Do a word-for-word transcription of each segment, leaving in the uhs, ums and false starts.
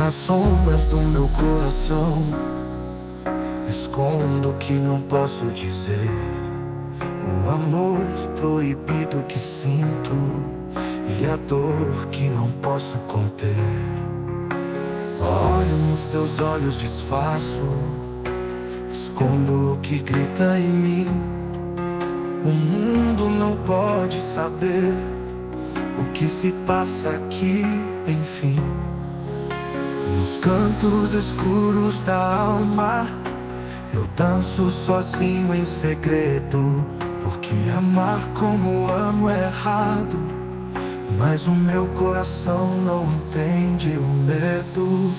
Nas sombras do meu coração escondo o que não posso dizer, o amor proibido que sinto e a dor que não posso conter. Olho nos teus olhos, disfarço, escondo o que grita em mim. O mundo não pode saber o que se passa aqui, enfim. Nos cantos escuros da alma eu danço sozinho em segredo, porque amar como amo é errado, mas o meu coração não entende o medo.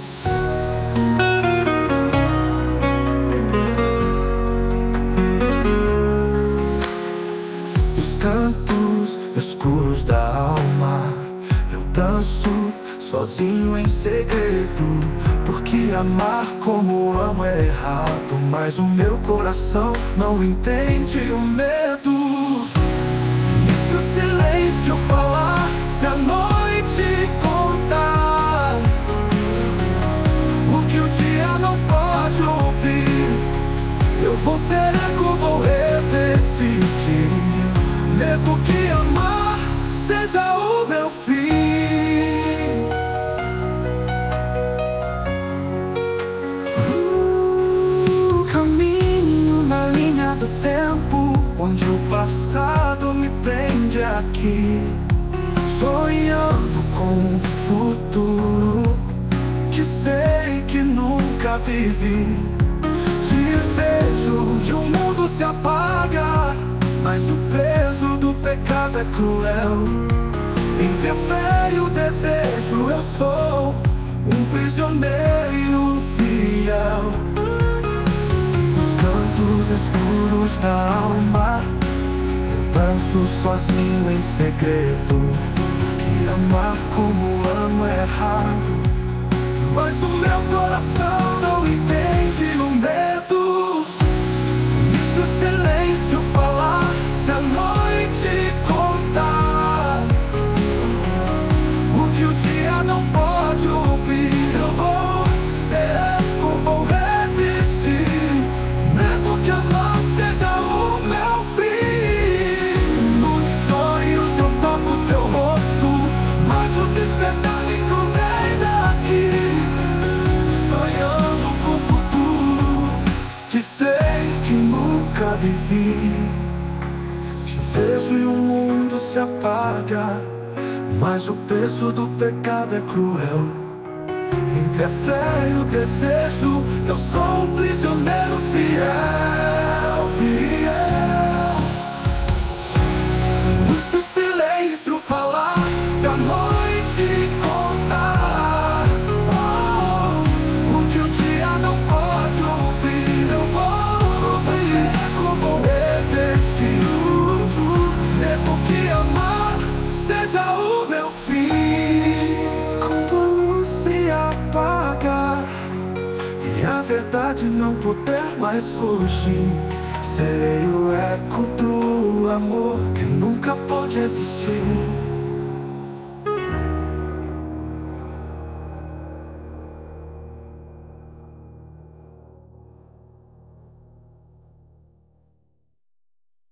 Nos cantos escuros da alma eu danço sozinho em segredo, porque amar como amo é errado, mas o meu coração não entende o medo. E se o silêncio falar, se a noite contar o que o dia não pode ouvir, eu vou ser eco, vou repetir, mesmo que amar seja o meu fim. Do tempo onde o passado me prende aqui, sonhando com um futuro que sei que nunca vivi. Te vejo e o mundo se apaga, mas o peso do pecado é cruel. Entre a fé e o desejo eu sou um prisioneiro fiel. Nos escuros da alma eu danço sozinho em segredo, que amar como amo é errado, mas o meu coração não entende o medo. E se o silêncio falar, se a noite contar o que o dia não pode ouvir, eu vou ser eco, vou resistir, mesmo que amar seja o meu fim. Nos sonhos eu toco teu rosto, mas o despertar me condena aqui, sonhando com o futuro que sei que nunca vivi. Te vejo e o mundo se apaga, mas o peso do pecado é cruel. Entre a fé e o desejo eu sou um prisioneiro fiel, fiel. Se o silêncio falar, se a noite contar oh, o que o dia não pode ouvir, eu vou fazer eco, vou repetir, mesmo que amar seja o meu fim. Quando a luz se apagar e a verdade não puder mais fugir, serei o eco do amor que nunca pode existir.